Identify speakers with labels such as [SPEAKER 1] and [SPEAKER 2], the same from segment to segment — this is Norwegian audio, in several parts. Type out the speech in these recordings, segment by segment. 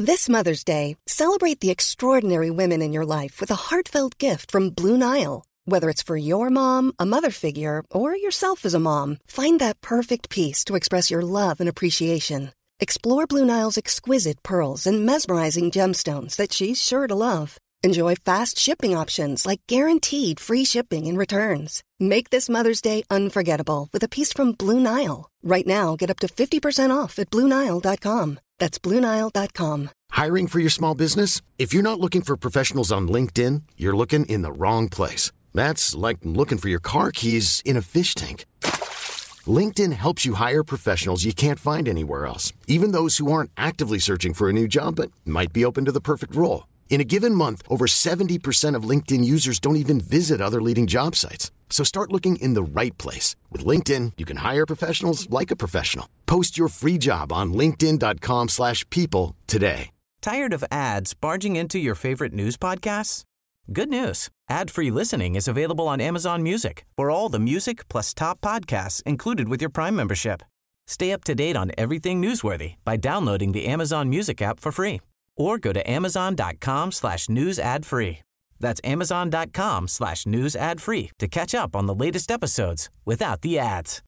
[SPEAKER 1] This Mother's Day, celebrate the extraordinary women in your life with a heartfelt gift from Blue Nile. Whether it's for your mom, a mother figure, or yourself as a mom, find that perfect piece to express your love and appreciation. Explore Blue Nile's exquisite pearls and mesmerizing gemstones that she's sure to love. Enjoy fast shipping options like guaranteed free shipping and returns. Make this Mother's Day unforgettable with a piece from Blue Nile. Right now, get up to 50% off at BlueNile.com. That's BlueNile.com.
[SPEAKER 2] Hiring for your small business? If you're not looking for professionals on LinkedIn, you're looking in the wrong place. That's like looking for your car keys in a fish tank. LinkedIn helps you hire professionals you can't find anywhere else, even those who aren't actively searching for a new job but might be open to the perfect role. In a given month, over 70% of LinkedIn users don't even visit other leading job sites. So start looking in the right place. With LinkedIn, you can hire professionals like a professional. Post your free job on linkedin.com/people today.
[SPEAKER 3] Tired of ads barging into your favorite news podcasts? Good news. Ad-free listening is available on Amazon Music for all the music plus top podcasts included with your Prime membership. Stay up to date on everything newsworthy by downloading the Amazon Music app for free or go to amazon.com/news ad free. That's amazon.com/news ad free to catch up on the latest episodes without the ads.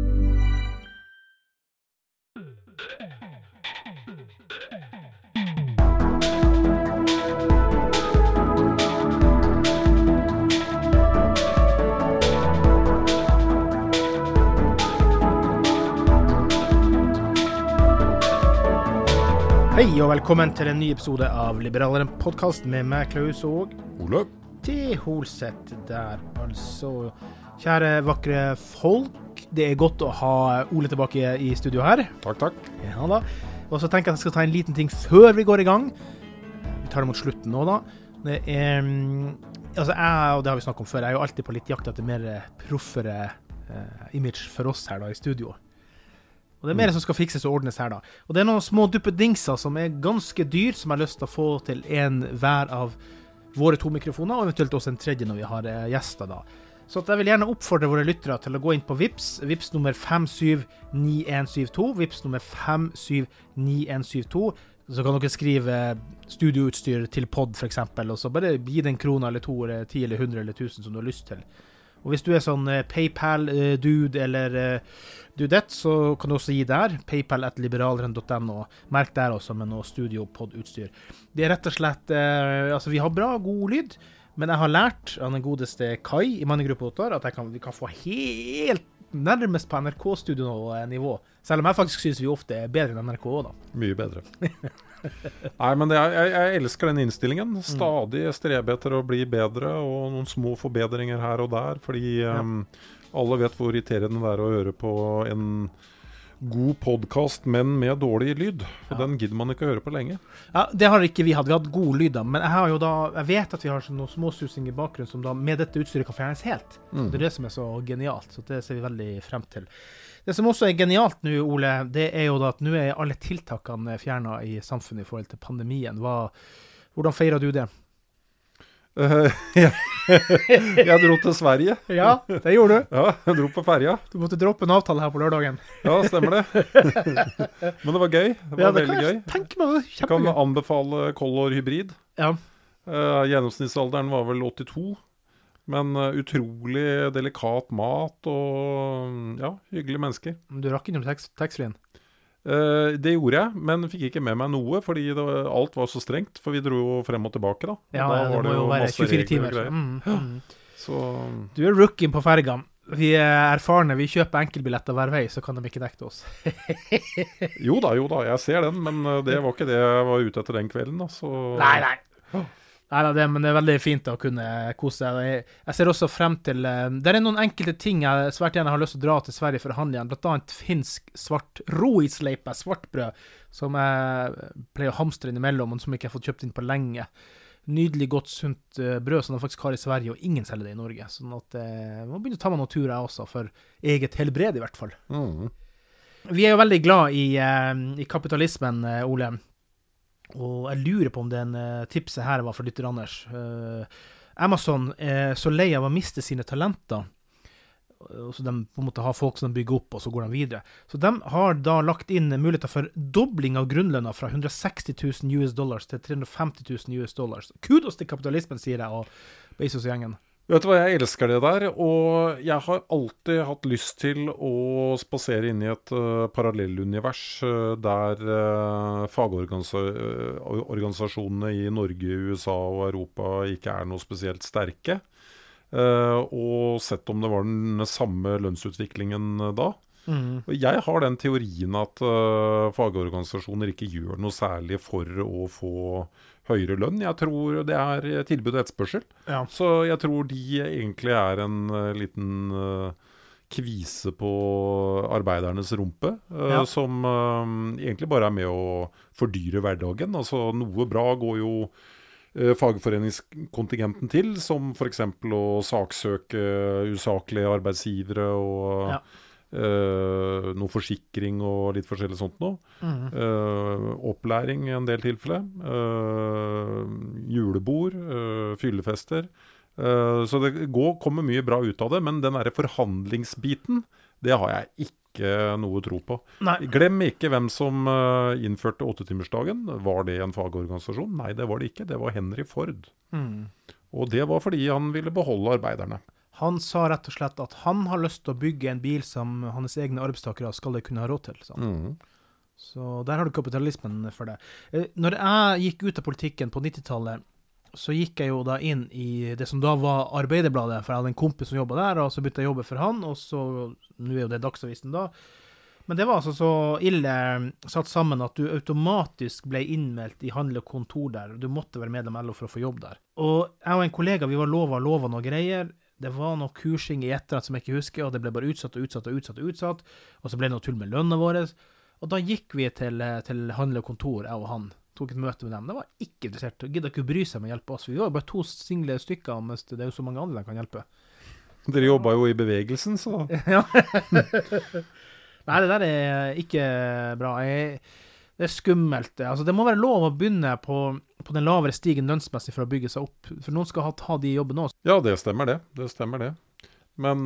[SPEAKER 4] Hei og velkommen til en ny episode av Liberaleren podcast med meg, Klaus og
[SPEAKER 5] Ole.
[SPEAKER 4] Til Holseth der, altså. Kjære vakre folk, det godt å ha Ole tilbake i studio her.
[SPEAKER 5] Takk.
[SPEAKER 4] Ja da. Og så tenker jeg at jeg skal ta en liten ting før vi går i gang. Vi tar det mot slutten nå da. Det altså jeg, og det har vi snakket om før, jeg jo alltid på litt jakt etter mer proffere image for oss her da i studio. Og det mer som skal fikses og ordnes her da. Og det noen små duppedingser som ganske dyr, som jeg har lyst til å få til en hver av våre 2 mikrofoner, og eventuelt også en tredje når vi har gjester da. Så jeg vil gjerne oppfordre våre lyttere til å gå inn på Vips nummer 579172, Vips nummer 579172, så kan dere skrive studioutstyr til podd for eksempel, og så bare gi det 1 krone eller 2, eller 10 eller 100 eller 1000 som du har lyst til. Og hvis du sånn PayPal-dude eller dudette, så kan du også gi der, paypal@liberaleren.no, merk der også med noe studio-podd-utstyr. Det rett og slett, altså vi har bra, god lyd, men jeg har lært av den godeste Kai i Mannegruppotar at vi kan få helt nærmest på NRK-studio-nivå, selv om jeg faktisk synes vi ofte bedre enn NRK også da.
[SPEAKER 5] Mye bedre. Nei, men jeg elsker den innstillingen. Stadig strebe etter å bli bedre, og noen små forbedringer her og der, fordi alle vet hvor irriterende det å høre på en god podcast, men med dårlig lyd. For den gidder man ikke å høre på lenge.
[SPEAKER 4] Ja, det har ikke vi hatt. Vi har hatt god lyd da, men jeg vet at vi har noen små susing i bakgrunnen som da med dette utstyret kan fjernes helt. Det det som så genialt, så det ser vi veldig frem til. Det som også genialt nå, Ole, det jo da at nå alle tiltakene fjernet i samfunnet i forhold til pandemien. Hvordan feirer du det?
[SPEAKER 5] Jeg dro til Sverige.
[SPEAKER 4] Ja, det gjorde du.
[SPEAKER 5] Ja, jeg dro på ferja.
[SPEAKER 4] Du måtte droppe en avtale her på lørdagen.
[SPEAKER 5] Ja, stemmer det. Men det var gøy. Det var veldig gøy.
[SPEAKER 4] Tenk meg det,
[SPEAKER 5] jeg kan anbefale Color Hybrid.
[SPEAKER 4] Ja.
[SPEAKER 5] Gjennomsnittsalderen var vel 82. Men utrolig delikat mat og ja, hyggelige mennesker.
[SPEAKER 4] Du rakk innom taxfree-en?
[SPEAKER 5] Det gjorde jeg, men fikk ikke med meg noe, fordi alt var så strengt, for vi dro jo frem og tilbake da.
[SPEAKER 4] Ja, da det må jo være 24 timer.
[SPEAKER 5] Så...
[SPEAKER 4] Du rookien på fergen. Vi erfarne, vi kjøper enkelbilletter hver vei, så kan de ikke dekke oss.
[SPEAKER 5] jo da, jeg ser den, men det var ikke det jeg var ute etter den kvelden da, så...
[SPEAKER 4] Nei. Nei, men det veldig fint å kunne kose seg. Jeg ser også frem til... Det noen enkelte ting jeg svært gjerne har lyst til å dra til Sverige for å handle igjen. Blant annet finsk svart roisleipe, svartbrød, som jeg pleier å hamstre innimellom, og som ikke har fått kjøpt inn på lenge. Nydelig, godt, sunt brød som de faktisk har i Sverige, og ingen selger det i Norge. Sånn at jeg må begynne å ta meg noen turer også, for eget helbred i hvert fall. Vi jo veldig glad i kapitalismen, Ole. Og jeg lurer på om den tipset her var for lytter Anders. Amazon så lei av å miste sine talenter. så de på en måte har folk som de bygger opp, og så går de videre. Så de har da lagt inn muligheter for dobling av grunnlønna fra $160,000 til $350,000. Kudos til kapitalismen, sier jeg, og Bezos-gjengen.
[SPEAKER 5] Vet du hva, jeg elsker det der, og jeg har alltid hatt lyst til å spasere inn i et parallellunivers der fagorganisasjonene i Norge, USA og Europa ikke er noe spesielt sterke, og sett om det var den samme lønnsutviklingen da. Jeg har den teorien at fagorganisasjoner ikke gjør noe særlig for å få høyere lønn. Jeg tror det er tilbud og etterspørsel. Ja. Så jeg tror de egentlig er en liten kvise på arbeidernes rumpe, som egentlig bare er med å fordyre hverdagen. Altså noe bra går jo fagforeningskontingenten til, som for eksempel å saksøke usaklige arbeidsgivere og noe forsikring og litt forskjellig sånt nå. Opplæring i en del tilfelle. Julebord, fyllefester. Så det kommer mye bra ut av det, men den der forhandlingsbiten, det har jeg ikke noe tro på. Nei. Glem ikke hvem som innførte 8-timersdagen. Var det en fagorganisasjon? Nei, det var det ikke. Det var Henry Ford. Og det var fordi han ville beholde arbeiderne.
[SPEAKER 4] Han sa rett og slett at han har lyst til å bygge en bil som hans egne arbeidstakere skal de kunne ha råd til. Så der har du kapitalismen for det. Når jeg gikk ut av politikken på 90-tallet, så gikk jeg jo da inn i det som da var Arbeiderbladet, for jeg hadde en kompis som jobbet der, og så begynte jeg å jobbe for han, og så, nå er jo det Dagsavisen da. Men det var altså så ille satt sammen at du automatisk ble innmeldt i handel og kontor der, og du måtte være medlem av LO for å få jobb der. Og jeg og en kollega, vi var lovet noen greier. Det var noe kursing i etterhånd som jeg ikke husker, og det ble bare utsatt, og så ble det noe tull med lønna våre. Og da gikk vi til handel og kontor, jeg og han, tok et møte med dem. Det var ikke interessert, gidde ikke bry seg med å hjelpe oss. Vi var bare 2 single stykker, mens det er jo så mange andre som kan hjelpe.
[SPEAKER 5] Dere jobbet jo i bevegelsen, så...
[SPEAKER 4] Ja. Nei, det der er ikke bra. Det er skummelt. Altså, det må være lov å begynne på den lavere stigen lønnsmessig for å bygge seg opp. For noen skal ha de jobbene også.
[SPEAKER 5] Ja, det stemmer det. Men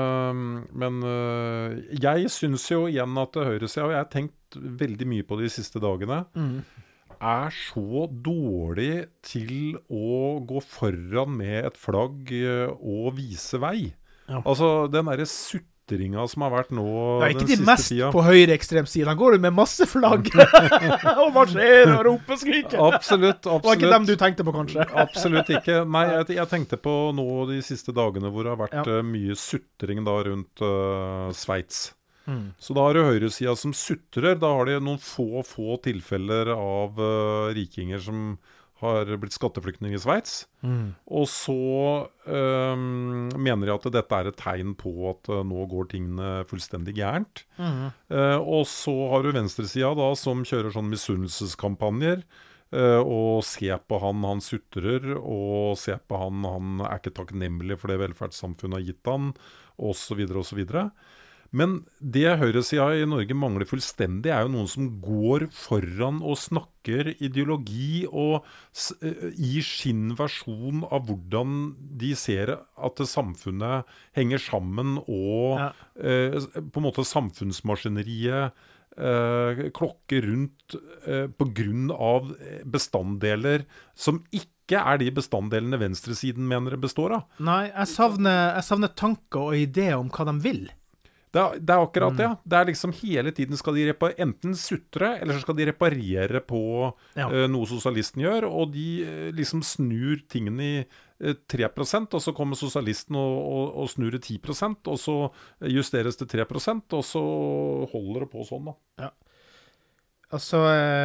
[SPEAKER 5] jeg synes jo igjen at høyresiden, og jeg har tenkt veldig mye på de siste dagene, er så dårlig til å gå foran med et flagg og vise vei. Ja. Altså, den der suttringa som har vært nå den siste tida. Ikke de mest
[SPEAKER 4] på høyreekstremsiden. Da går du med masse flagg og marsjerer og roper og skriker.
[SPEAKER 5] Absolutt.
[SPEAKER 4] Det var ikke dem du tenkte på, kanskje?
[SPEAKER 5] Absolutt ikke. Nei, jeg tenkte på nå de siste dagene hvor det har vært mye suttring da rundt Sveits. Så da har du høyresida som sutrer. Da har de noen få tilfeller av rikinger som har blitt skatteflyktninger i Sveits. Og så mener de at dette er et tegn på at nå går tingene fullstendig gærent. Og så har du venstresida da som kjører sånn misunnelseskampanjer, og ser på han sutrer, og ser på han er ikke takknemlig for det velferdssamfunnet har gitt han, og så videre og så videre. Men det høyresida i Norge mangler fullstendig er jo noen som går foran og snakker ideologi og gir sin versjon av hvordan de ser at samfunnet henger sammen og på en måte samfunnsmaskineriet klokker rundt på grunn av bestanddeler som ikke er de bestanddelene venstresiden mener det består av.
[SPEAKER 4] Nei, jeg savner tanker og ideer om hva de vil.
[SPEAKER 5] Det er akkurat det. Det er liksom hele tiden skal de enten sutre, eller så skal de reparere på noe sosialisten gjør, og de liksom snur tingene i 3%, og så kommer sosialisten og snur i 10%, og så justeres det 3%, og så holder det på sånn da.
[SPEAKER 4] Ja. Altså,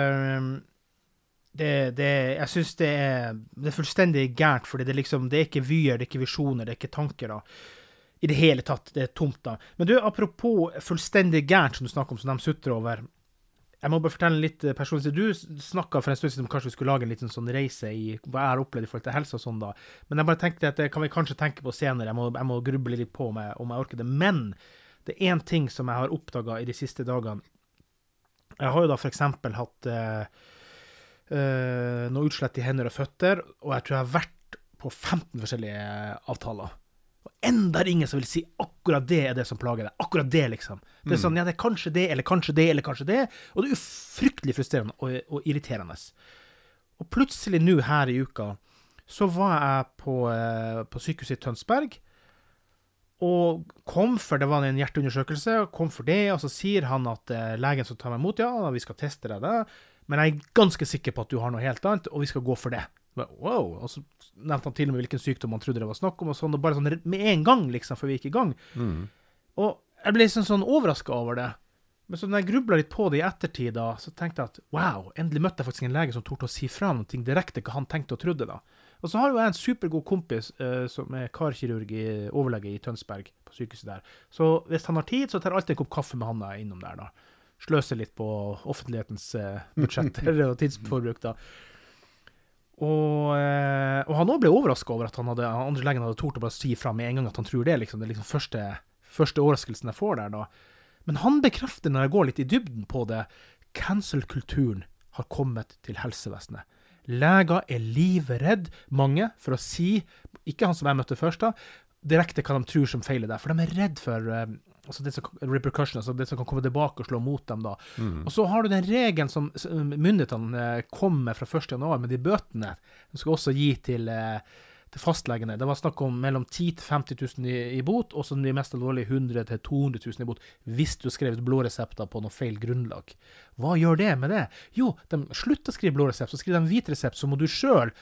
[SPEAKER 4] jeg synes det er fullstendig gærent, fordi det er ikke vyer, det er ikke visjoner, det er ikke tanker da. I det hele tatt, det er tomt da. Men du, apropos fullstendig gærent som du snakker om, som de sutter over. Jeg må bare fortelle litt personlig. Du snakket for en stund siden om kanskje vi skulle lage en liten sånn reise i hva jeg har opplevd i forhold til helse og sånn da. Men jeg bare tenkte at det kan vi kanskje tenke på senere. Jeg må gruble litt på om jeg orker det. Men det er en ting som jeg har oppdaget i de siste dagene. Jeg har jo da for eksempel hatt noe utslett i hender og føtter, og jeg tror jeg har vært på 15 forskjellige avtaler. Og enda ingen som vil si akkurat det det som plager deg. Akkurat det, liksom. Det sånn, ja, det kanskje det, eller kanskje det, eller kanskje det. Og det fryktelig frustrerende og irriterende. Og plutselig nå her I uka, så var jeg på sykehuset I Tønsberg, og kom for, det var en hjerteundersøkelse, kom for det, og så sier han at legen som tar meg imot, ja, vi skal teste deg da, men jeg ganske sikker på at du har noe helt annet, og vi skal gå for det. Wow, og så nevnte han til og med hvilken sykdom han trodde det var snakk om, og sånn, og bare sånn med en gang, liksom, før vi gikk I gang. Og jeg ble sånn overrasket over det. Men så når jeg grublet litt på det I ettertid da, så tenkte jeg at, wow, endelig møtte jeg faktisk en lege som torde å si fra noe direkte hva han tenkte og trodde da. Og så har jo jeg en supergod kompis som karkirurg overlege I Tønsberg på sykehuset der. Så hvis han har tid, så tar jeg alltid en kopp kaffe med han innom der da. Sløser litt på offentlighetens budsjetter og tidsforbruk da. Og han også ble overrasket over at andre legen hadde tort å bare si fra med en gang at han tror det, liksom. Det liksom første overraskelsen jeg får der da. Men han bekrefter når jeg går litt I dybden på det, cancel-kulturen har kommet til helsevesenet. Leger livredd, mange, for å si, ikke han som jeg møtte først da, direkte hva de tror som feiler der, for de redd for altså det som, repercussions, altså det som kan komme tilbake og slå mot dem da. Og så har du den regelen som myndighetene kommer fra 1. januar med de bøtene, de skal også gi til fastlegene. Det var snakk om mellom 10 til 50 000 I bot, og så de mest alvorlige 100 til 200 000 I bot, hvis du skrev blå resepter på noe feil grunnlag. Hva gjør det med det? Jo, de slutter å skrive blå resept, så skriver de hvit resept, så må du selv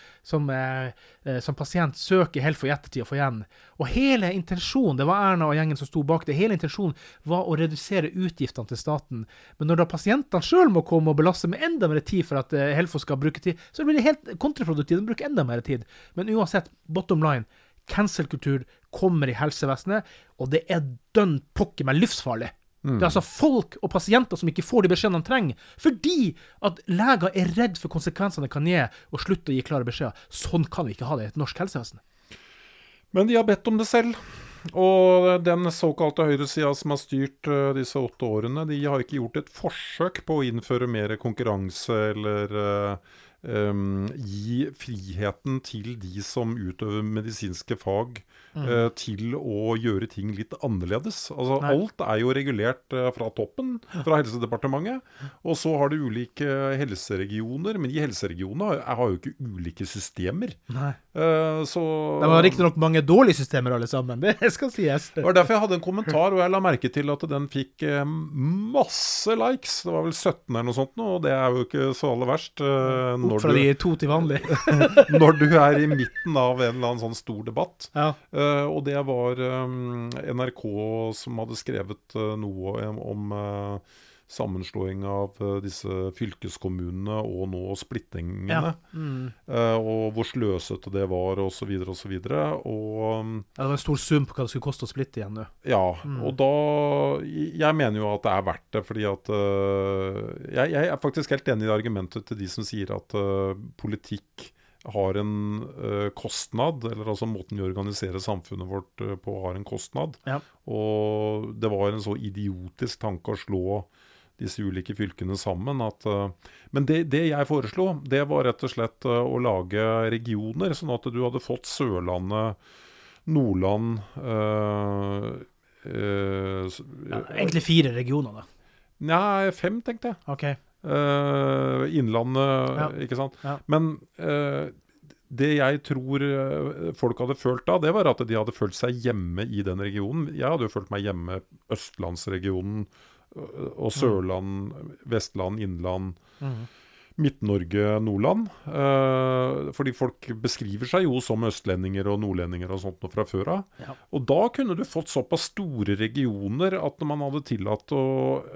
[SPEAKER 4] som pasient søke helt for ettertid og få igjen. Og hele intensjonen, det var Erna og gjengen som stod bak det, hele intensjonen var å redusere utgiftene til staten. Men når da pasientene selv må komme og belaste med enda mer tid for at Helfo skal bruke tid, så blir det helt kontraproduktivt, de bruker enda mer tid. Men uansett, bottom line, cancel-kultur kommer I helsevesenet, og det dønn pokker meg livsfarlig. Det altså folk og pasienter som ikke får de beskjedene de trenger, fordi at leger redd for konsekvensene det kan gi, og slutter å gi klare beskjeder. Sånn kan vi ikke ha det I et norsk helsevesen.
[SPEAKER 5] Men de har bedt om det selv, og den såkalte høyresiden som har styrt disse 8 årene, de har ikke gjort et forsøk på å innføre mer konkurranse eller gi friheten til de som utøver medisinske fag til å gjøre ting litt annerledes. Altså, alt jo regulert fra toppen, fra Helsedepartementet, og så har du ulike helseregioner, men de helseregionene har jo ikke ulike systemer. Så
[SPEAKER 4] det var riktig nok mange dårlige systemer alle sammen, det skal sies.
[SPEAKER 5] Det var derfor jeg hadde en kommentar, og jeg la merke til at den fikk masse likes. Det var vel 17 eller noe sånt, og det jo ikke så aller verst.
[SPEAKER 4] Opp fra de 2 til vanlig.
[SPEAKER 5] Når du I midten av en eller annen sånn stor debatt.
[SPEAKER 4] Ja.
[SPEAKER 5] Og det var NRK som hadde skrevet noe om sammenslåing av disse fylkeskommunene og nå splittingene. Og hvor sløsete det var, og så videre, og så videre. Og,
[SPEAKER 4] det var en stor sum på hva det skulle koste å splitte igjen nå.
[SPEAKER 5] Ja, og da jeg mener jo at det verdt det, fordi at jeg faktisk helt enig I argumentet til de som sier at politikk har en kostnad, eller altså måten vi organiserer samfunnet vårt på har en kostnad. Og det var en så idiotisk tanke å slå disse ulike fylkene sammen. Men det jeg foreslo, det var rett og slett å lage regioner, sånn at du hadde fått Sørlandet, Nordland
[SPEAKER 4] egentlig 4 regioner da.
[SPEAKER 5] Nei, 5 tenkte jeg.
[SPEAKER 4] Ok.
[SPEAKER 5] Innlandet, ikke sant? Men det jeg tror folk hadde følt da, det var at de hadde følt seg hjemme I den regionen. Jeg hadde jo følt meg hjemme Østlandsregionen, og Sørland, Vestland, Innland, Midt-Norge, Nordland. Fordi folk beskriver seg jo som østlendinger og nordlendinger og sånt fra før av. Og da kunne du fått såpass store regioner at man hadde tillatt å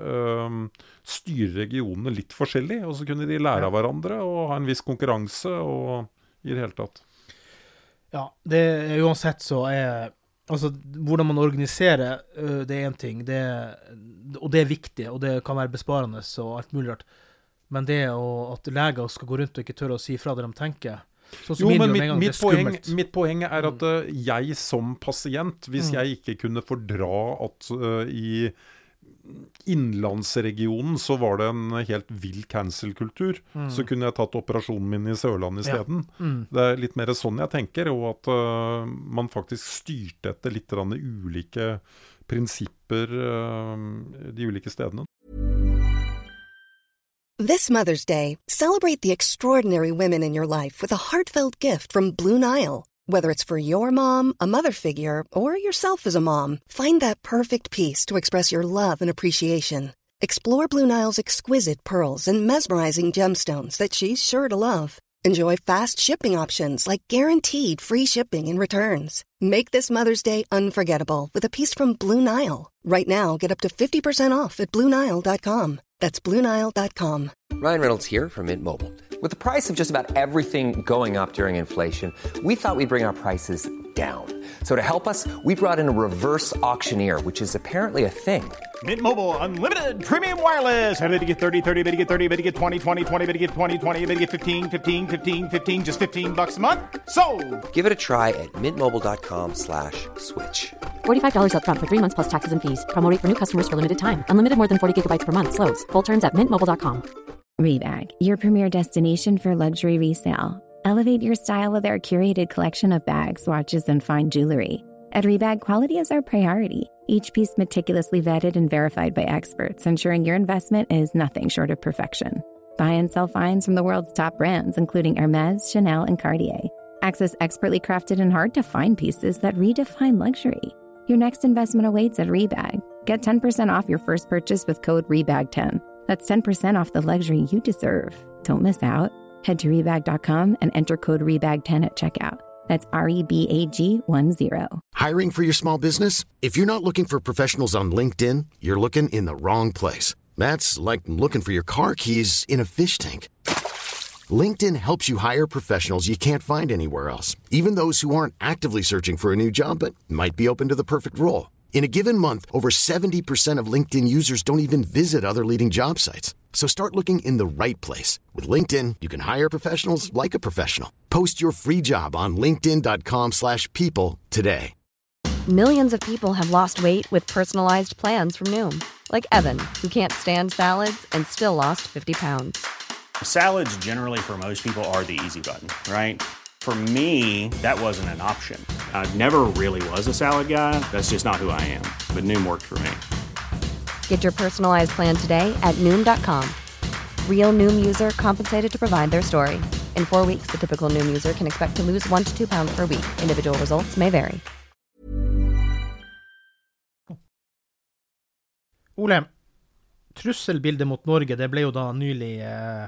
[SPEAKER 5] styre regionene litt forskjellig, og så kunne de lære av hverandre og ha en viss konkurranse og I det hele tatt.
[SPEAKER 4] Ja, det uansett så altså, hvordan man organiserer, det en ting, og det viktig, og det kan være besparende og alt mulig rart. Men det at leger skal gå rundt og ikke tørre å si fra det de tenker, jo, men
[SPEAKER 5] mitt poeng at jeg som pasient, hvis jeg ikke kunne fordra at I innlandsregionen så var det en helt vill cancel-kultur. Så kunne jeg tatt operasjonen min i Sørland i stedet. Det litt mer sånn jeg tenker, og at man faktisk styrte etter litt ulike prinsipper de ulike stedene.
[SPEAKER 1] This Mother's Day, celebrate the extraordinary women in your life with a heartfelt gift from Blue Nile. Whether it's for your mom, a mother figure, or yourself as a mom, find that perfect piece to express your love and appreciation. Explore Blue Nile's exquisite pearls and mesmerizing gemstones that she's sure to love. Enjoy fast shipping options like guaranteed free shipping and returns. Make this Mother's Day unforgettable with a piece from Blue Nile. Right now, get up to 50% off at BlueNile.com. That's BlueNile.com.
[SPEAKER 6] Ryan Reynolds here from Mint Mobile. With the price of just about everything going up during inflation, we thought we'd bring our prices down. So to help us, we brought in a reverse auctioneer, which is apparently a thing.
[SPEAKER 7] Mint Mobile Unlimited Premium Wireless. How to get 30, 30, bit to get 30, bit to get 20, 20, 20, bit to get 20, 20, bit to get 15, 15, 15, 15, just $15 a month? Sold!
[SPEAKER 6] Give it a try at mintmobile.com/switch.
[SPEAKER 8] $45 up front for 3 months plus taxes and fees. Promo rate for new customers for limited time. Unlimited more than 40 gigabytes per month. Slows full terms at mintmobile.com.
[SPEAKER 9] Rebag, your premier destination for luxury resale. Elevate your style with our curated collection of bags, watches, and fine jewelry. At Rebag, quality is our priority. Each piece meticulously vetted and verified by experts, ensuring your investment is nothing short of perfection. Buy and sell finds from the world's top brands, including Hermes, Chanel, and Cartier. Access expertly crafted and hard-to-find pieces that redefine luxury. Your next investment awaits at Rebag. Get 10% off your first purchase with code REBAG10. That's 10% off the luxury you deserve. Don't miss out. Head to Rebag.com and enter code REBAG10 at checkout. That's REBAG10.
[SPEAKER 2] Hiring for your small business? If you're not looking for professionals on LinkedIn, you're looking in the wrong place. That's like looking for your car keys in a fish tank. LinkedIn helps you hire professionals you can't find anywhere else, even those who aren't actively searching for a new job but might be open to the perfect role. In a given month, over 70% of LinkedIn users don't even visit other leading job sites. So start looking in the right place. With LinkedIn, you can hire professionals like a professional. Post your free job on linkedin.com/people today.
[SPEAKER 10] Millions of people have lost weight with personalized plans from Noom. Like Evan, who can't stand salads and still lost 50 pounds.
[SPEAKER 7] Salads generally for most people are the easy button, right? For me, that wasn't an option. I never really was a salad guy. That's just not who I am. But Noom worked for me.
[SPEAKER 10] Get your personalized plan today at Noom.com. Real Noom user compensated to provide their story. In 4 weeks, the typical Noom user can expect to lose 1 to 2 pounds per week. Individual results may vary.
[SPEAKER 4] Ole, trusselbildet mot Norge, det ble jo da nylig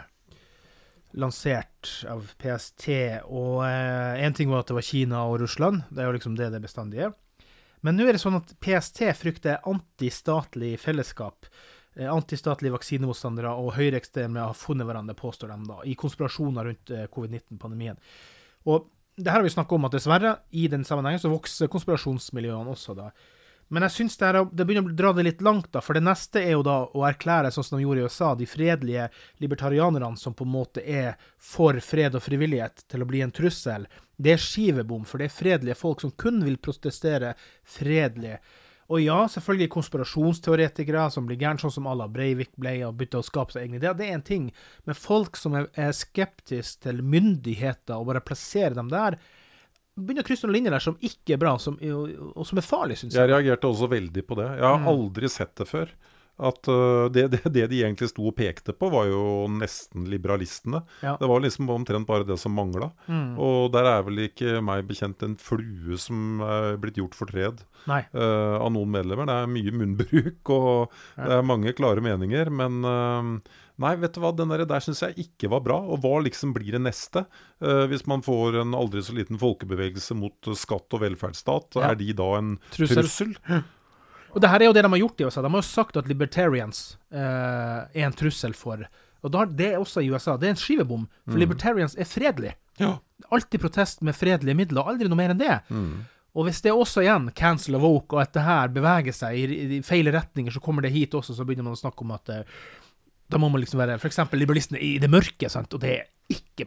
[SPEAKER 4] lansert av PST, og en ting var at det var Kina og Russland, det jo liksom det bestandige. Men nå det sånn at PST frykter antistatlig fellesskap, antistatlige vaksinemotstandere og høyreekstreme har funnet hverandre, påstår de da, i konspirasjoner rundt covid-19-pandemien. Og det her har vi snakket om at dessverre, i den sammenhengen så vokser konspirasjonsmiljøene også da. Men jeg synes det begynner å dra det litt langt da, for det neste jo da å erklære, sånn som de gjorde i USA, de fredelige libertarianerne som på en måte for fred og frivillighet til å bli en trussel. Det skivebom, for det fredelige folk som kun vil protestere fredelig. Og ja, selvfølgelig konspirasjonsteoretikere som blir gærne sånn som Alla Breivik ble og bytte å skape seg egne ideer, det en ting. Men folk som skeptiske til myndigheter og bare plasserer dem der, begynner å krysse noen linjer der som ikke bra, og som farlig, synes jeg.
[SPEAKER 5] Jeg reagerte også veldig på det. Jeg har aldri sett det før. At det de egentlig sto og pekte på var jo nesten liberalistene. Ja. Det var liksom omtrent bare det som manglet. Og der vel ikke meg bekjent en flue som blitt gjort for tred av noen medlemmer. Det mye munnbruk, og det mange klare meninger, men nei, vet du hva, den der synes jeg ikke var bra, og hva liksom blir det neste? Hvis man får en aldri så liten folkebevegelse mot skatt og velferdsstat, de da en trussel?
[SPEAKER 4] Og det her jo det de har gjort i USA. De har jo sagt at libertarians en trussel for, og da, det også i USA, det en skivebom, for libertarians fredelig. Ja. Alltid protest med fredelige midler, og aldri noe mer enn det. Og hvis det også igjen, cancel og woke, og at det her beveger seg i feil retninger, så kommer det hit også, så begynner man å snakke om at da må man liksom være, for eksempel liberalistene i det mørke, sant? Og det ikke bra.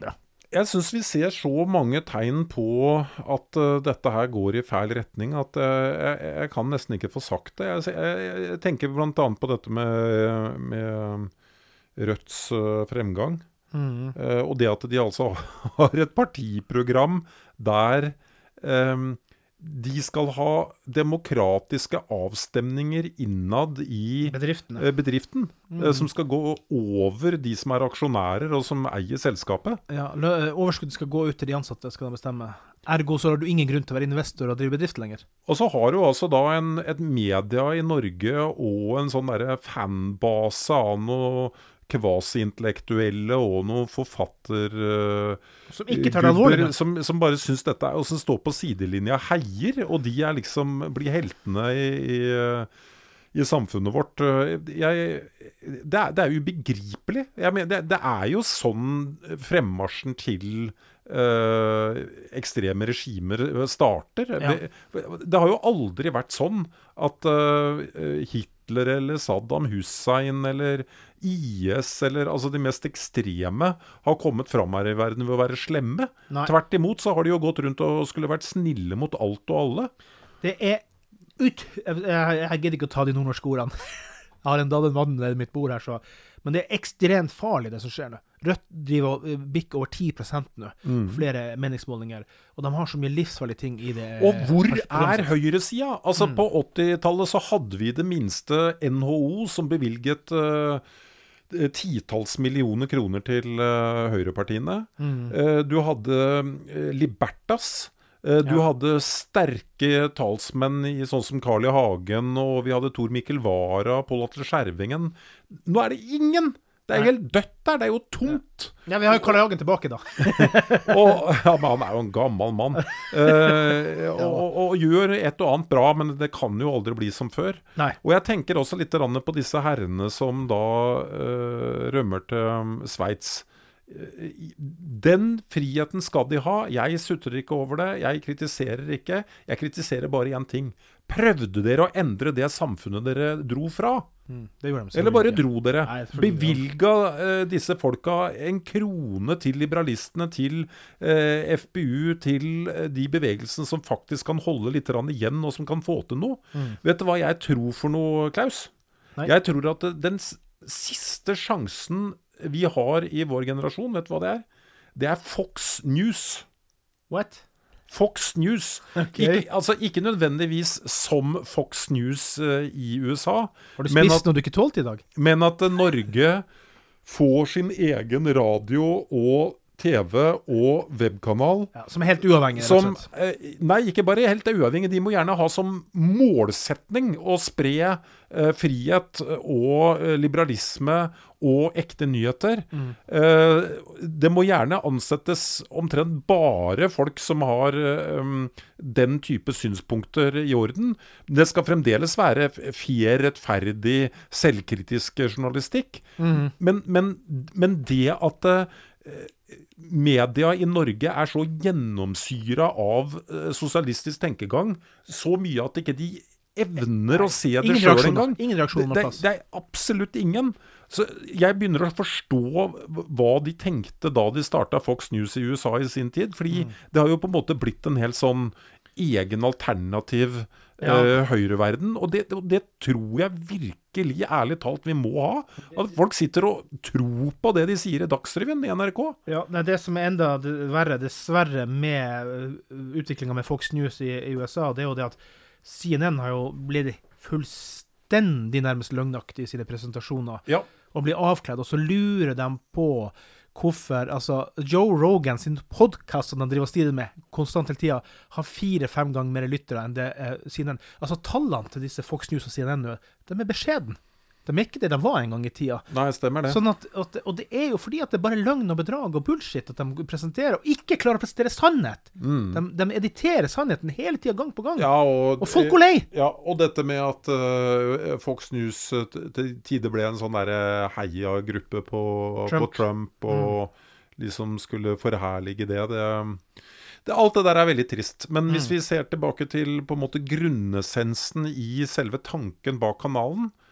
[SPEAKER 5] Jeg synes vi ser så mange tegn på at dette her går i feil retning, at jeg kan nesten ikke få sagt det. Jeg tenker blant annet på dette med Rødts fremgang. Og det at de altså har et partiprogram der de skal ha demokratiske avstemninger innad i bedriften som skal gå over de som aksjonærer og som eier selskapet.
[SPEAKER 4] Ja, overskuddet skal gå ut til de ansatte, skal de bestemme. Ergo så har du ingen grunn til å være investor og drive bedrift lenger.
[SPEAKER 5] Og så har du altså da et media i Norge og en sånn der fanbase av noe kvasi-intellektuelle og noen forfatter
[SPEAKER 4] som ikke tar det alvorlig,
[SPEAKER 5] som bare synes dette og som står på sidelinja heier, og de liksom blir heltene i samfunnet vårt. Det er ubegripelig. Jeg mener, det jo sånn fremmarsjen til ekstreme regimer starter. Det har jo aldri vært sånn at Hitler eller Saddam Hussein eller IS eller altså de mest ekstreme har kommet fram her i verden ved å være slemme. Nei. Tvert imot så har de jo gått rundt og skulle vært snille mot alt og alle.
[SPEAKER 4] Det jeg gidder ikke å ta de nordnorske ordene. Jeg har en vann ved mitt bord her, så. Men det ekstremt farlig det som skjer nå. Rødt driver bikker over 10% nå, flere meningsmålinger, og de har så mye livsfarlige ting i det.
[SPEAKER 5] Og hvor høyresida? Altså på 80-tallet så hadde vi det minste NHO som bevilget titalls millioner kroner til høyrepartiene. Du hadde Libertas. Du hadde sterke talsmenn i sånn som Carl I. Hagen, og vi hadde Tor Mikkel Wara, Pål Atle Skjervingen. Nå det ingen! Det helt dødt der, det jo tomt.
[SPEAKER 4] Ja, vi har jo Carl I. Hagen tilbake da.
[SPEAKER 5] Men han jo en gammel mann. Og gjør et og annet bra, men det kan jo aldri bli som før.
[SPEAKER 4] Nei.
[SPEAKER 5] Og jeg tenker også litt på disse herrene som da rømmer til Sveits. Den friheten skal de ha. Jeg sutrer ikke over det. Jeg kritiserer ikke. Jeg kritiserer bare en ting. Prøvde dere å endre det samfunnet dere dro fra?
[SPEAKER 4] Det gjorde de.
[SPEAKER 5] Eller bare dro dere? Bevilga disse folka en krone til liberalistene, til FPU, til de bevegelsene som faktisk kan holde litt igjen, og som kan få til noe? Vet du hva jeg tror for noe, Klaus? Nei. Jeg tror at den siste sjansen vi har i vår generasjon, vet du hva det Det Fox News.
[SPEAKER 4] What?
[SPEAKER 5] Fox News. Okay. Ikke nødvendigvis som Fox News i USA.
[SPEAKER 4] Har du spist noe du ikke tålte i dag?
[SPEAKER 5] Men at Norge får sin egen radio og TV og webkanal.
[SPEAKER 4] Ja, som helt uavhengig,
[SPEAKER 5] nei, ikke bare helt uavhengig. De må gjerne ha som målsetning å spre frihet og liberalisme og ekte nyheter. Det må gjerne ansettes omtrent bare folk som har den type synspunkter i orden. Det skal fremdeles være fair, rettferdig, selvkritisk journalistikk. Men det at media i Norge så gjennomsyra av sosialistisk tenkegang, så mye at ikke de evner å se det selv en gang.
[SPEAKER 4] Ingen reaksjon på plass.
[SPEAKER 5] Det absolutt ingen. Så jeg begynner å forstå hva de tenkte da de startet Fox News i USA i sin tid, fordi det har jo på en måte blitt en helt sånn egen alternativ høyreverden, og det tror jeg virkelig, ærlig talt, vi må ha. At folk sitter og tror på det de sier i Dagsrevyen i NRK.
[SPEAKER 4] Ja, det som enda verre, dessverre, med utviklingen med Fox News i USA, det jo det at CNN har jo blitt fullstendig nærmest løgnaktig i sine presentasjoner, og blir avkledd, og så lurer de på hvorfor, Joe Rogan sin podcast som han driver og stiler med konstant hele tiden, har 4-5 ganger mer lyttere enn det CNN. Tallene til disse Fox News og CNN nå, de beskjeden. De ikke det de var en gang i tida.
[SPEAKER 5] Nei, stemmer det.
[SPEAKER 4] Sånn og det jo fordi at det bare løgn og bedrag og bullshit at de presenterer, og ikke klarer å presentere sannhet. De editerer sannheten hele tiden, gang på gang.
[SPEAKER 5] Ja, og
[SPEAKER 4] folk går lei.
[SPEAKER 5] Ja, og dette med at Fox News til tider ble en sånn der heia-gruppe på Trump og liksom skulle forherlige det alt det der veldig trist. Men hvis vi ser tilbake til på en måte grunnessensen i selve tanken bak kanalen,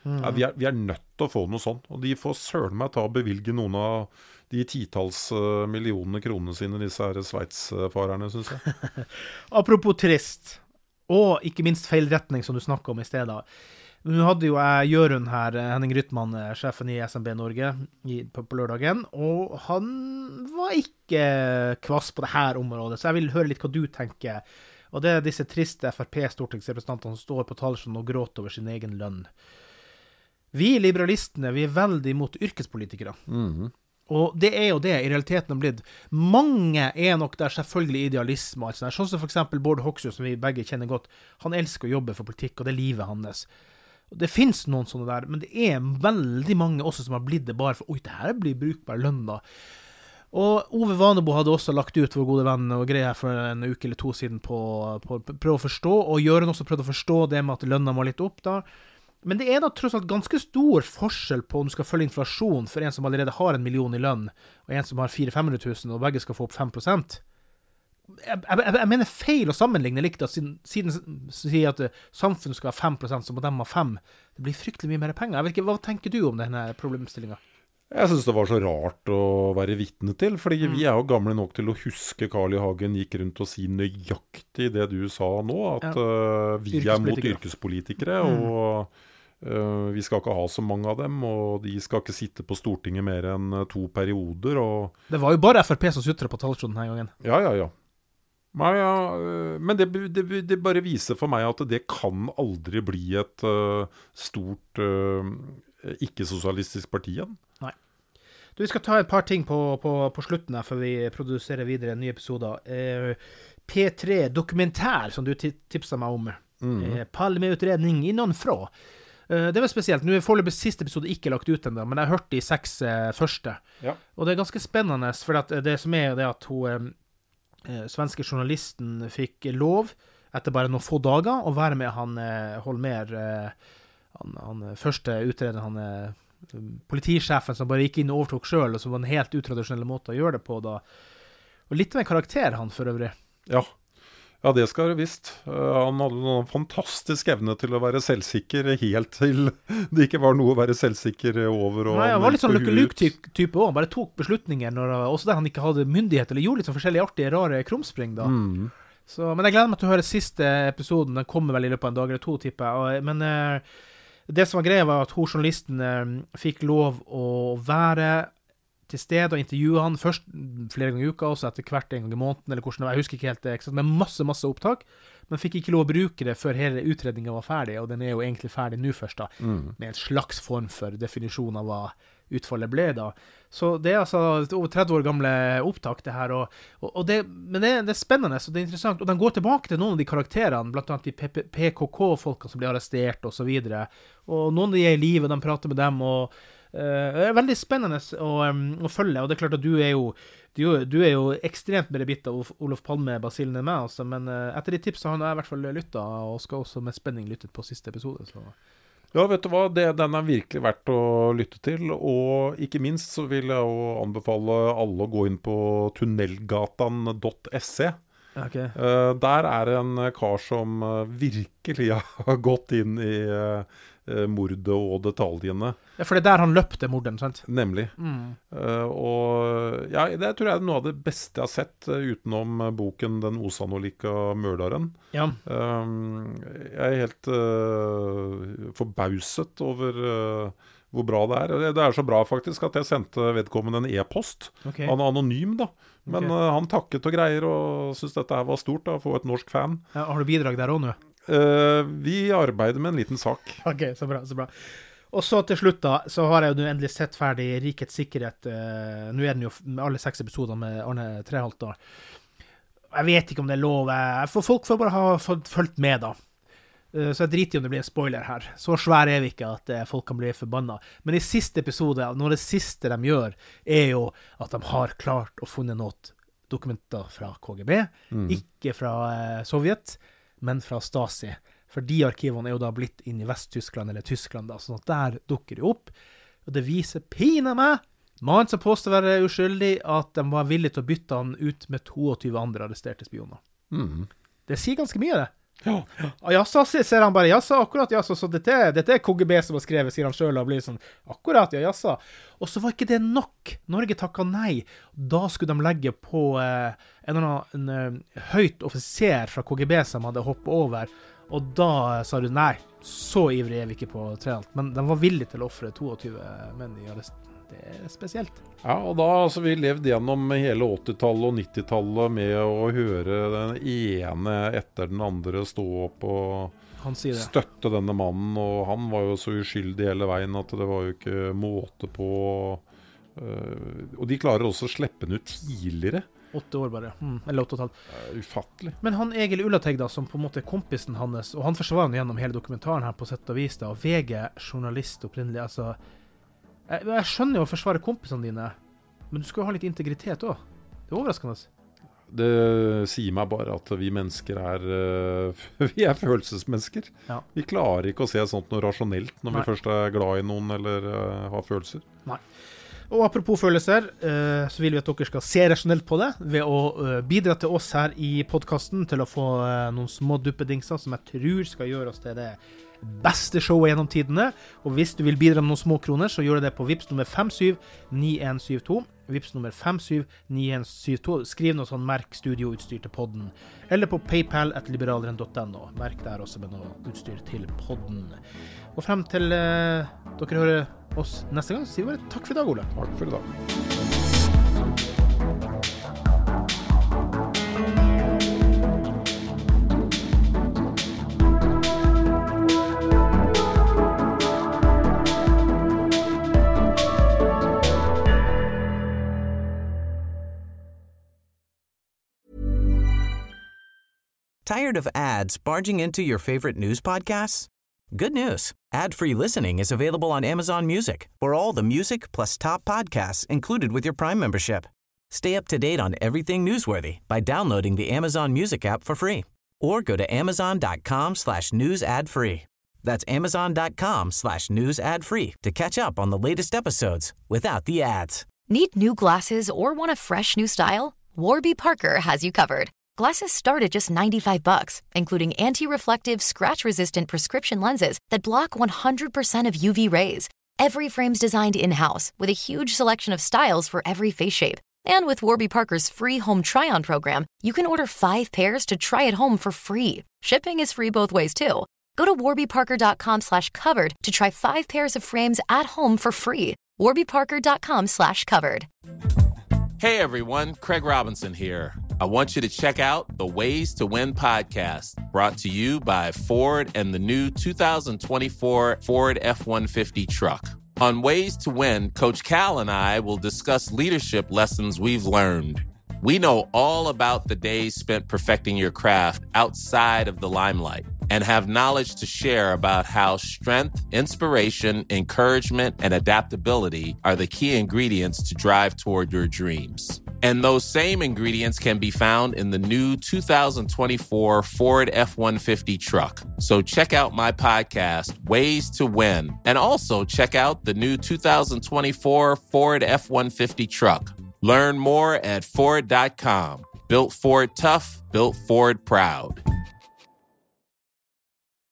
[SPEAKER 5] Ja, vi er nødt til å få noe sånn, og de får søren meg ta og bevilge noen av de titalls millionene kronene sine, disse her Sveits-farerne, synes jeg.
[SPEAKER 4] Apropos trist, og ikke minst feilretning som du snakket om i stedet. Nå hadde jo jeg Jørund her, Henning Rytman, sjefen i SMB Norge, på lørdagen, og han var ikke kvass på det her området, så jeg vil høre litt hva du tenker. Og det disse triste FRP-stortingsrepresentantene som står på talerstolen og gråter over sin egen lønn. Vi liberalistene, vi veldig mot yrkespolitikere. Og det jo det i realiteten har blitt. Mange nok der selvfølgelig idealisme, sånn som for eksempel Bård Hoksrud, som vi begge kjenner godt. Han elsker å jobbe for politikk, og det livet hans. Det finnes noen sånne der, men det veldig mange også som har blitt det bare for, oi, det her blir brukbar lønn da. Og Ove Vanebo hadde også lagt ut vår gode venn og greier for en uke eller to siden på prøve å forstå, og Jørgen også prøvde å forstå det med at lønna må litt opp da. Men det da tross alt ganske stor forskjell på om du skal følge inflasjon for en som allerede har 1 million i lønn, og en som har 400 000-500 000, og begge skal få opp 5%. Jeg mener feil å sammenligne likt, at siden sier at samfunnet skal ha 5%, så må de ha 5%. Det blir fryktelig mye mer penger. Jeg vet ikke, hva tenker du om denne problemstillingen?
[SPEAKER 5] Jeg synes det var så rart å være vitne til, fordi vi jo gamle nok til å huske Carl I. Hagen gikk rundt og si nøyaktig det du sa nå, at vi mot yrkespolitikere, og vi skal ikke ha så mange av dem, og de skal ikke sitte på Stortinget mer enn 2 perioder. Og
[SPEAKER 4] det var jo bare FRP som sutret på talerstolen denne gangen.
[SPEAKER 5] Ja. Men det bare viser for meg at det kan aldri bli et stort ikke-sosialistisk parti igjen.
[SPEAKER 4] Nei. Du, vi skal ta et par ting på slutten her, før vi produserer videre en ny episode. P3 dokumentær, som du tipset meg om. Palmeutredning innenfra. Det var spesielt. Nå foreløpig siste episode ikke lagt ut enda, men jeg har hørt de 6 første. Ja. Og det ganske spennende, for at det som det at hun, svenske journalisten fikk lov, etter bare noen få dager, å være med han Holmer, han første utreder, han politisjefen som bare gikk inn og overtok selv, og som var en helt utradisjonell måte å gjøre det på da. Og litt av en karakter han for øvrig.
[SPEAKER 5] Ja, det skal det visst. Han hadde en fantastisk evne til å være selvsikker, helt til det ikke var noe å være selvsikker over.
[SPEAKER 4] Nei, han var litt sånn Lukke Luke-type også. Han bare tok beslutninger, også der han ikke hadde myndighet, eller gjorde litt sånn forskjellige artige, rare krumspring da. Så, men jeg gleder meg til å høre siste episoden. Den kommer vel i løpet av en dag eller 2, tipper jeg. Men det som var greia var at journalisten fikk lov å være til sted og intervjue han først flere ganger i uka, også etter hvert en gang i måneden, eller hvordan det var, jeg husker ikke helt det, med masse opptak, men fikk ikke lov å bruke det før hele utredningen var ferdig, og den jo egentlig ferdig nå først da, med en slags form for definisjon av hva utfallet ble da. Så det altså over 30 år gamle opptak det her, men det spennende, og det interessant, og den går tilbake til noen av de karakterene, blant annet de PKK-folkene som ble arrestert og så videre, og noen av de i livet, de prater med dem, og det veldig spennende å følge, og det klart at du jo ekstremt mer bitt av Olof Palme-basillen enn meg, altså, men etter de tipsene har jeg i hvert fall lyttet, og skal også med spenning lyttet på siste episode. Så.
[SPEAKER 5] Ja, vet du hva, den virkelig verdt å lytte til, og ikke minst så vil jeg jo anbefale alle å gå inn på tunnelgatan.se.
[SPEAKER 4] Okay.
[SPEAKER 5] Der det en kar som virkelig har gått inn i mordet og detaljene.
[SPEAKER 4] Ja, for det der han løpte morden, sant?
[SPEAKER 5] Nemlig. Og ja, det tror jeg noe av det beste jeg har sett utenom boken Den osannolika mördaren. Ja. Jeg helt forbauset over hvor bra det Det så bra faktisk at jeg sendte vedkommende en e-post. Okay. Han anonym da. Men han takket og greier og synes dette her var stort da, å få et norsk fan.
[SPEAKER 4] Ja, har du bidrag der også nå?
[SPEAKER 5] Vi arbeider med en liten sak.
[SPEAKER 4] Ok, så bra. Og så til slutt da, så har jeg jo endelig sett ferdig Rikets sikkerhet. Nå den jo med alle 6 episoder med Arne Treholt da. Jeg vet ikke om det lov, for folk får bare ha fulgt med da. Så jeg driter om det blir en spoiler her. Så svær vi ikke at folk kan bli forbannet. Men i siste episode, noe av det siste de gjør, jo at de har klart å funne noe dokumenter fra KGB, ikke fra Sovjet, men fra Stasi. For de arkivene jo da blitt inn i Vest-Tyskland eller Tyskland da, sånn at der dukker det opp. Og det viser pina meg, man som påstår å være uskyldig, at de var villige til å bytte han ut med 22 andre arresterte spioner. Det sier ganske mye det. Jaså, ser han bare, jaså, akkurat, jaså, så dette er KGB som har skrevet, sier han selv, og blir sånn, akkurat, ja, jaså. Og så var ikke det nok. Norge takket nei. Da skulle de legge på en høyt offiser fra KGB som hadde hoppet over, og da sa du nei, så ivrig er vi ikke på Treholt. Men de var villige til å offre 22 menn i arrest. Det er spesielt.
[SPEAKER 5] Ja, og da altså, vi levde gjennom hele 80-tallet og 90-tallet med å høre den ene etter den andre stå opp og støtte denne mannen, og han var jo så uskyldig hele veien at det var jo ikke måte på. Og de klarer også å slippe den ut tidligere.
[SPEAKER 4] 8 år bare, eller 8,5.
[SPEAKER 5] Ufattelig.
[SPEAKER 4] Men han Egil Ullategg da, som på en måte er kompisen hans, og han forsvarer han gjennom hele dokumentaren her på sett og vis da, og VG, journalist opprinnelig, altså jeg skjønner jo å forsvare kompisene dine, men du skal jo ha litt integritet også. Det er overraskende.
[SPEAKER 5] Det sier meg bare at vi mennesker vi er følelsesmennesker.
[SPEAKER 4] Ja.
[SPEAKER 5] Vi klarer ikke å se sånt noe rasjonelt når vi først er glad i noen eller har følelser.
[SPEAKER 4] Nei. Og apropos følelser, så vil vi at dere skal se rasjonelt på det ved å bidra til oss her i podcasten til å få noen små duppedingser som jeg tror skal gjøre oss til det beste showet gjennom tidene. Og hvis du vil bidra med noen små kroner, så gjør det på Vipps nummer 579172. Vipps nummer 579172. Skriv noe sånn merk studioutstyr til podden. Eller på paypal@liberaleren.no. Merk der også med noe utstyr til podden. Og frem til dere hører oss neste gang, så sier vi bare takk for i dag, Ole.
[SPEAKER 5] Takk for i dag.
[SPEAKER 3] Tired of ads barging into your favorite news podcasts? Good news. Ad-free listening is available on Amazon Music for all the music plus top podcasts included with your Prime membership. Stay up to date on everything newsworthy by downloading the Amazon Music app for free or go to amazon.com/news ad free. That's amazon.com/news ad free to catch up on the latest episodes without the ads.
[SPEAKER 11] Need new glasses or want a fresh new style? Warby Parker has you covered. Glasses start at just $95, including anti-reflective, scratch-resistant prescription lenses that block 100% of UV rays. Every frame's designed in-house with a huge selection of styles for every face shape. And with Warby Parker's free home try-on program, you can order 5 pairs to try at home for free. Shipping is free both ways, too. Go to warbyparker.com/covered to try 5 pairs of frames at home for free. warbyparker.com/covered.
[SPEAKER 12] Hey everyone, Craig Robinson here. I want you to check out the Ways to Win podcast, brought to you by Ford and the new 2024 Ford F-150 truck. On Ways to Win, Coach Cal and I will discuss leadership lessons we've learned. We know all about the days spent perfecting your craft outside of the limelight and have knowledge to share about how strength, inspiration, encouragement, and adaptability are the key ingredients to drive toward your dreams. And those same ingredients can be found in the new 2024 Ford F-150 truck. So check out my podcast, Ways to Win, and also check out the new 2024 Ford F-150 truck. Learn more at Ford.com. Built Ford tough, built Ford proud.